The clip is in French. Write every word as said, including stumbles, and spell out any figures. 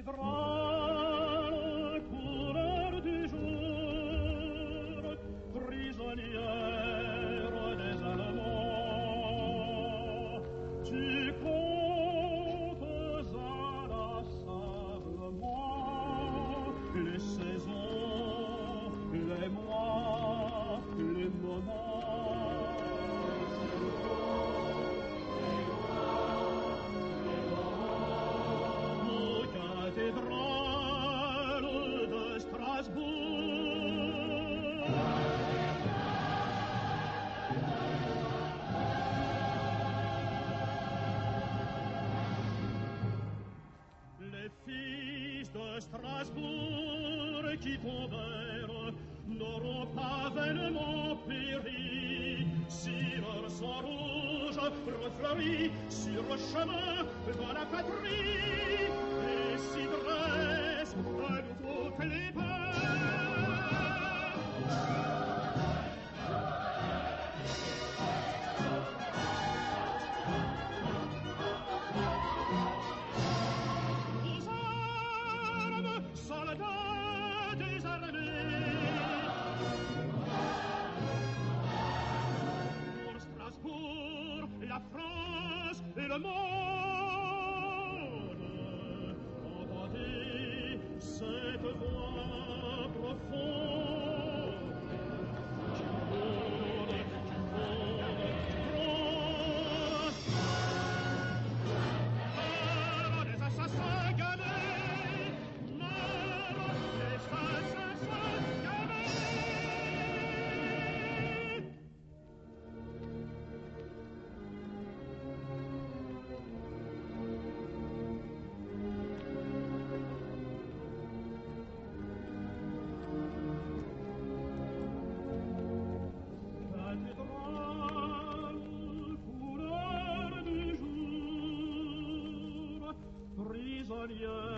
cathédrale, couleur du jour, prisonnière des Allemands, tu comptes inlassablement les saisons, les mois, les moments. Cathédrale de Strasbourg, les fils de Strasbourg qui tombèrent n'auront pas vainement péri si leur sang rouge refleurit sur le chemin de la patrie et s'y dresse à nouveau les aux armes, soldats désarmés, pour Strasbourg, la France et le monde. Entendez cette voix profonde qui rôde, qui rôde, qui rôde. Meurent les assassins gamés, meurent les assassins gamés. Cathédrale, couleur du jour, prisonnière